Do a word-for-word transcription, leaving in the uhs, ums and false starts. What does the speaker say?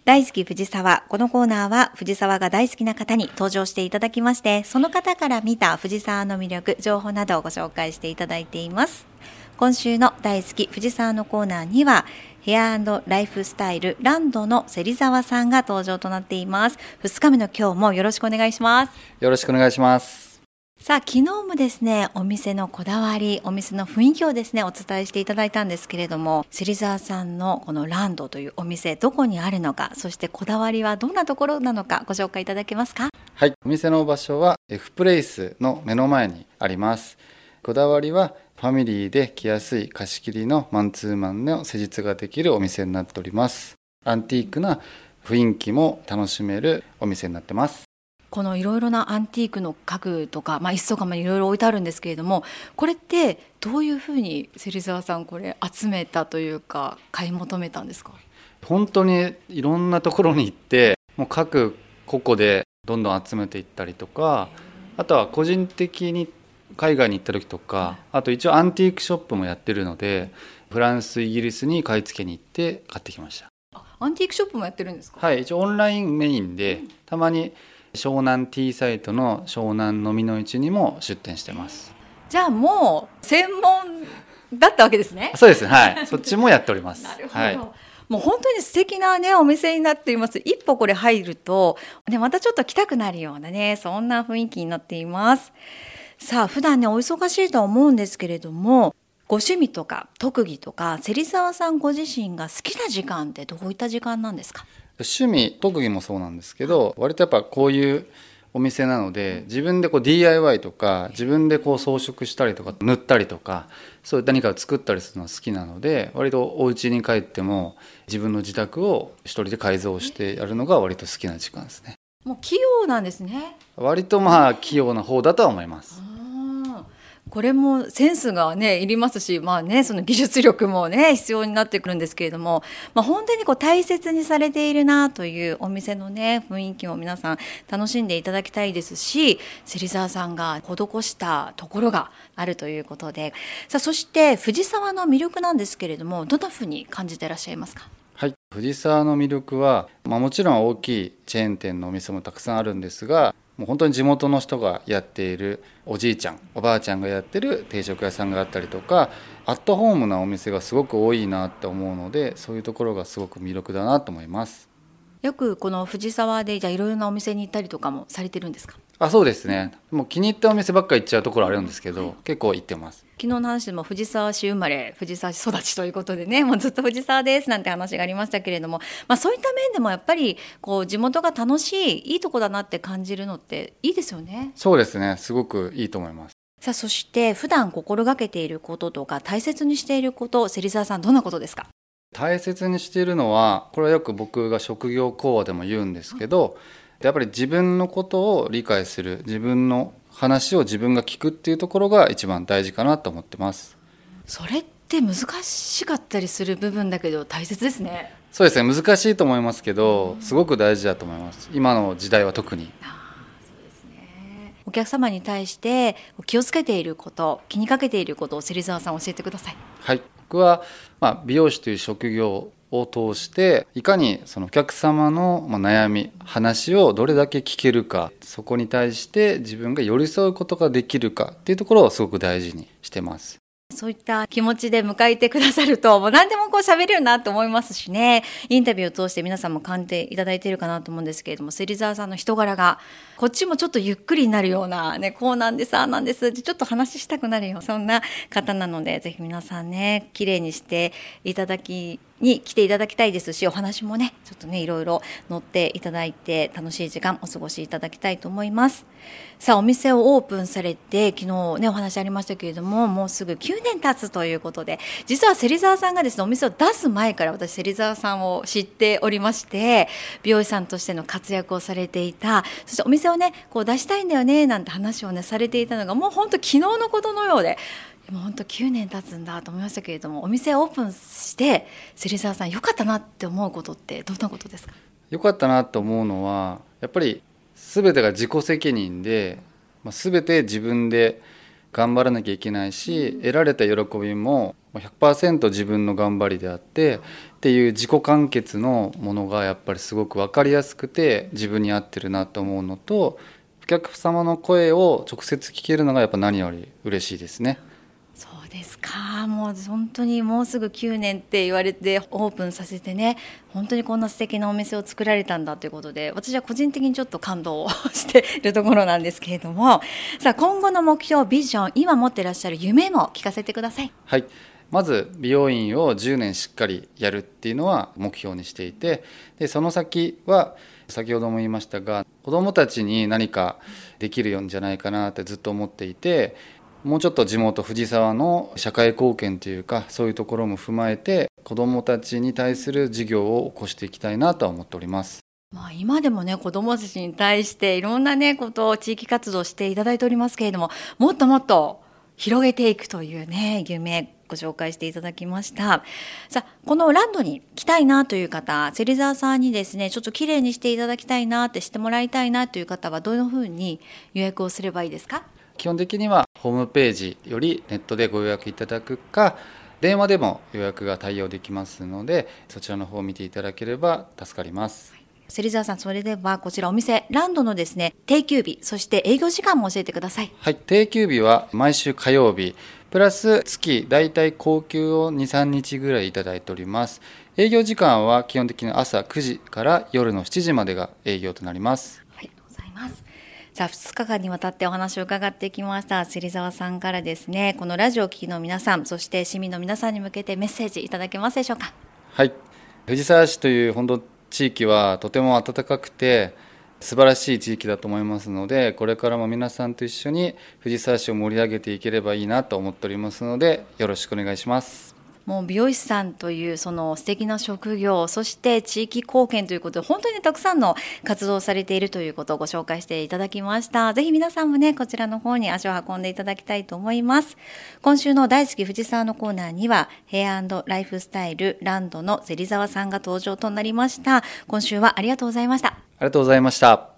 大好き藤沢。このコーナーは藤沢が大好きな方に登場していただきまして、その方から見た藤沢の魅力、情報などをご紹介していただいています。今週の大好き藤沢のコーナーには、ヘア&ライフスタイルランドの芹沢さんが登場となっています。ふつかめの今日もよろしくお願いします。 よろしくお願いします。 さあ、昨日もですね、お店のこだわり、お店の雰囲気をですね、お伝えしていただいたんですけれども、芹沢さんのこのランドというお店、どこにあるのか、そしてこだわりはどんなところなのか、ご紹介いただけますか？ はい、お店の場所は F プレイスの目の前にあります。こだわりはファミリーで来やすい貸し切りのマンツーマンの施術ができるお店になっております。アンティークな雰囲気も楽しめるお店になってます。 このいろいろなアンティークの家具とか、まあ、椅子とかもいろいろ置いてあるんですけれども、これってどういうふうに芹沢さんこれ集めたというか買い求めたんですか？ 本当にいろんなところに行ってもう各個々でどんどん集めていったりとか、あとは個人的に海外に行った時とか、あと一応アンティークショップもやってるのでフランスイギリスに買い付けに行って買ってきました。 アンティークショップもやってるんですか？ はい、一応オンラインメインで、たまに湘南 T サイトの湘南のみの市にも出店してます。 じゃあもう専門だったわけですね。 そうです、はい、そっちもやっております。 なるほど、 はい、 もう本当に素敵なねお店になっています。一歩これ入ると、ね、またちょっと来たくなるようなね、そんな雰囲気になっています。さあ、普段ねお忙しいとは思うんですけれども、ご趣味とか特技とか芹沢さんご自身が好きな時間ってどういった時間なんですか？ 趣味特技もそうなんですけど、割とやっぱこういうお店なので自分でこう ディーアイワイ とか自分でこう装飾したりとか塗ったりとか、そういった何かを作ったりするのが好きなので、割とお家に帰っても自分の自宅を一人で改造してやるのが割と好きな時間ですね。 もう器用なんですね。 割とまあ器用な方だとは思います。 これもセンスがねいりますし、まあね、その技術力もね必要になってくるんですけれども、まあ、本当にこう大切にされているなというお店のね雰囲気も皆さん楽しんでいただきたいですし、芹沢さんが施したところがあるということで、さあそして藤沢の魅力なんですけれども、どんなふうに感じていらっしゃいますか？ はい、藤沢の魅力は、まあ、もちろん大きいチェーン店のお店もたくさんあるんですが、もう本当に地元の人がやっているおじいちゃんおばあちゃんがやってる定食屋さんがあったりとか、アットホームなお店がすごく多いなって思うので、そういうところがすごく魅力だなと思います。 よくこの藤沢でじゃあいろいろなお店に行ったりとかもされてるんですか？ あ、そうですね。もう気に入ったお店ばっかり行っちゃうところあるんですけど、結構行ってます。 昨日の話でも藤沢市生まれ藤沢市育ちということでね、もうずっと藤沢ですなんて話がありましたけれども、まあ、そういった面でもやっぱりこう地元が楽しいいいとこだなって感じるのっていいですよね。 そうですね、すごくいいと思います。 さあそして普段心がけていることとか大切にしていること、芹沢さんどんなことですか？ 大切にしているのは、これはよく僕が職業講話でも言うんですけど、やっぱり自分のことを理解する、自分の話を自分が聞くっていうところが一番大事かなと思ってます。 それって難しかったりする部分だけど大切ですね。 そうですね、難しいと思いますけど、すごく大事だと思います。今の時代は特に。 お客様に対して気をつけていること、気にかけていることを芹沢さん教えてください。 はい、僕は、まあ、美容師という職業を通していかにそのお客様の悩み話をどれだけ聞けるか、そこに対して自分が寄り添うことができるかっていうところをすごく大事にしてます。 そういった気持ちで迎えてくださると、もう何でもこう喋れるなと思いますしね、インタビューを通して皆さんも感じていただいているかなと思うんですけれども、芹沢さんの人柄がこっちもちょっとゆっくりになるような、ね、こうなんですああなんですってちょっと話したくなるようなそんな方なので、ぜひ皆さんね綺麗にしていただきに来ていただきたいですし、お話もねちょっとねいろいろ乗っていただいて楽しい時間お過ごしいただきたいと思います。さあお店をオープンされて昨日ねお話ありましたけれども、もうすぐきゅうねん経つということで、実は芹沢さんがですねお店を出す前から私芹沢さんを知っておりまして、美容師さんとしての活躍をされていた、そしてお店をねこう出したいんだよねなんて話をねされていたのがもう本当昨日のことのようで、もう本当きゅうねん経つんだと思いましたけれども、お店をオープンして芹沢さん良かったなって思うことってどんなことですか？ 良かったなと思うのは、やっぱり全てが自己責任で、まあ、全て自分で頑張らなきゃいけないし、得られた喜びもひゃくパーセント自分の頑張りであってっていう自己完結のものがやっぱりすごく分かりやすくて自分に合ってるなと思うのと、お客様の声を直接聞けるのがやっぱ何より嬉しいですね。 そうですか。もう本当にもうすぐきゅうねんって言われてオープンさせてね、本当にこんな素敵なお店を作られたんだということで、私は個人的にちょっと感動しているところなんですけれども、さあ今後の目標、ビジョン、今持ってらっしゃる夢も聞かせてください。 はい、まず美容院をじゅうねんしっかりやるっていうのは目標にしていて、でその先は先ほども言いましたが、子どもたちに何かできるんじゃないかなってずっと思っていて、もうちょっと地元藤沢の社会貢献というか、そういうところも踏まえて子どもたちに対する事業を起こしていきたいなとは思っております。 まあ、今でもね、子どもたちに対していろんなねことを地域活動していただいておりますけれども、もっともっと広げていくというね夢ご紹介していただきました。さあこのランドに来たいなという方、芹沢さんにですねちょっときれいにしていただきたいなってしてもらいたいなという方はどういうふうに予約をすればいいですか？ 基本的にはホームページよりネットでご予約いただくか、電話でも予約が対応できますので、そちらの方を見ていただければ助かります。 芹沢さん、それではこちらお店ランドのですね定休日、そして営業時間も教えてください。 はい、定休日は毎週火曜日プラス月だいたい高級をに、さんにちぐらいいただいております。営業時間は基本的に朝くじから夜のしちじまでが営業となります。 はい、ありがとうございます。さあふつかかんにわたってお話を伺ってきました芹沢さんからですね、このラジオを聴きの皆さん、そして市民の皆さんに向けてメッセージいただけますでしょうか？ はい、藤沢市という本当地域はとても暖かくて素晴らしい地域だと思いますので、これからも皆さんと一緒に藤沢市を盛り上げていければいいなと思っておりますので、よろしくお願いします。 もう美容師さんというその素敵な職業、そして地域貢献ということで本当にたくさんの活動をされているということをご紹介していただきました。ぜひ皆さんもねこちらの方に足を運んでいただきたいと思います。今週の大好き藤沢のコーナーにはヘア&ライフスタイルランドの芹沢さんが登場となりました。今週はありがとうございました。 ありがとうございました。